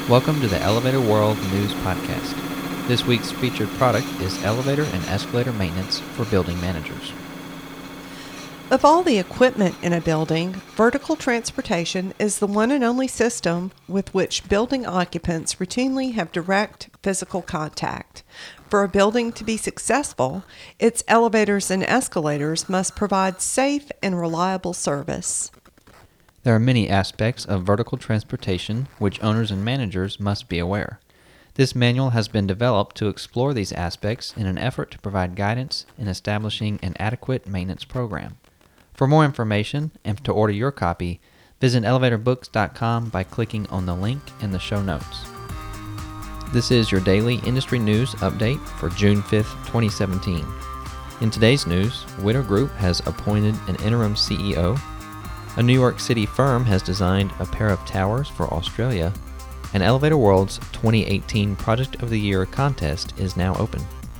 Welcome to the Elevator World News Podcast. This week's featured product is elevator and escalator maintenance for building managers. Of all the equipment in a building, vertical transportation is the one and only system with which building occupants routinely have direct physical contact. For a building to be successful, its elevators and escalators must provide safe and reliable service. There are many aspects of vertical transportation which owners and managers must be aware. This manual has been developed to explore these aspects in an effort to provide guidance in establishing an adequate maintenance program. For more information and to order your copy, visit elevatorbooks.com by clicking on the link in the show notes. This is your daily industry news update for June 5th, 2017. In today's news, Witter Group has appointed an interim CEO. A New York City firm has designed a pair of towers for Australia, and Elevator World's 2018 Project of the Year contest is now open.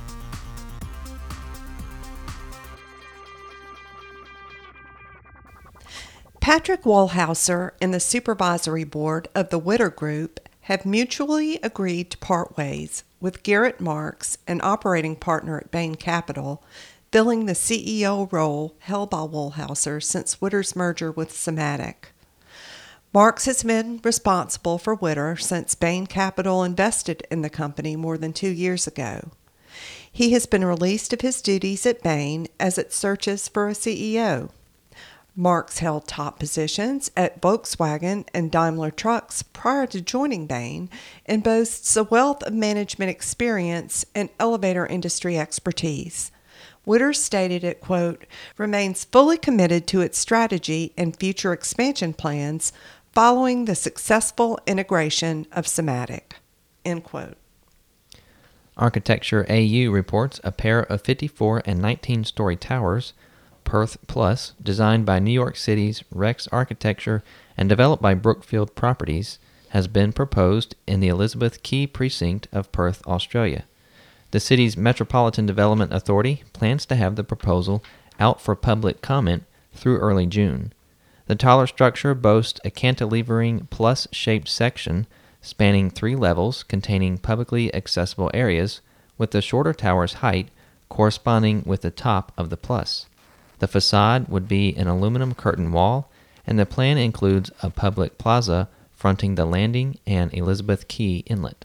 Patrick Wallhauser and the supervisory board of the Witter Group have mutually agreed to part ways, with Garrett Marks, an operating partner at Bain Capital, filling the CEO role held by Wallhauser since Witter's merger with Simatic. Marks has been responsible for Witter since Bain Capital invested in the company more than 2 years ago. He has been released of his duties at Bain as it searches for a CEO. Marks held top positions at Volkswagen and Daimler Trucks prior to joining Bain and boasts a wealth of management experience and elevator industry expertise. Witter stated it, quote, remains fully committed to its strategy and future expansion plans following the successful integration of Simatic, end quote. Architecture AU reports a pair of 54 and 19-story towers, Perth Plus, designed by New York City's Rex Architecture and developed by Brookfield Properties, has been proposed in the Elizabeth Quay precinct of Perth, Australia. The city's Metropolitan Development Authority plans to have the proposal out for public comment through early June. The taller structure boasts a cantilevering plus-shaped section spanning 3 levels containing publicly accessible areas, with the shorter tower's height corresponding with the top of the plus. The facade would be an aluminum curtain wall, and the plan includes a public plaza fronting the landing and Elizabeth Quay Inlet.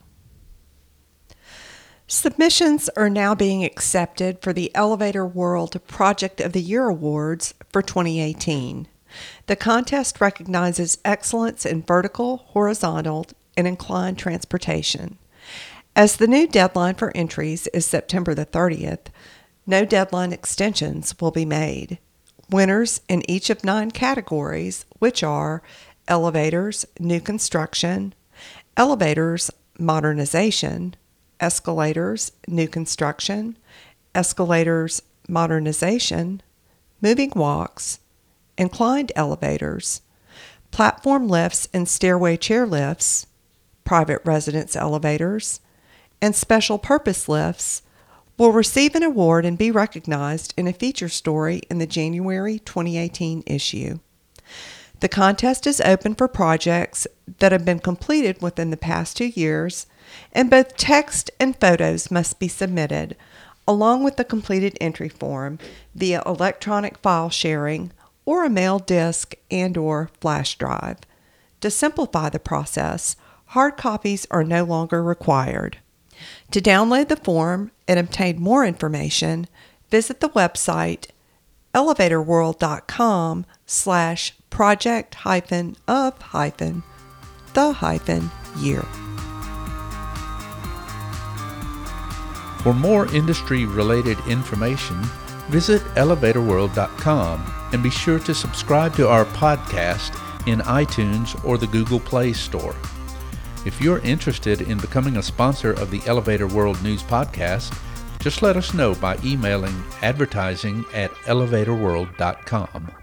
Submissions are now being accepted for the Elevator World Project of the Year Awards for 2018. The contest recognizes excellence in vertical, horizontal, and inclined transportation. As the new deadline for entries is September the 30th, no deadline extensions will be made. Winners in each of 9 categories, which are elevators, new construction, elevators, modernization, escalators, new construction, escalators, modernization, moving walks, inclined elevators, platform lifts and stairway chair lifts, private residence elevators, and special purpose lifts, will receive an award and be recognized in a feature story in the January 2018 issue. The contest is open for projects that have been completed within the past 2 years, and both text and photos must be submitted, along with the completed entry form, via electronic file sharing or a mail disk and/or flash drive. To simplify the process, hard copies are no longer required. To download the form and obtain more information, visit the website elevator-world.com/project-of-the-year. For more industry-related information, visit elevatorworld.com and be sure to subscribe to our podcast in iTunes or the Google Play Store. If you're interested in becoming a sponsor of the Elevator World News Podcast, just let us know by emailing advertising@elevatorworld.com.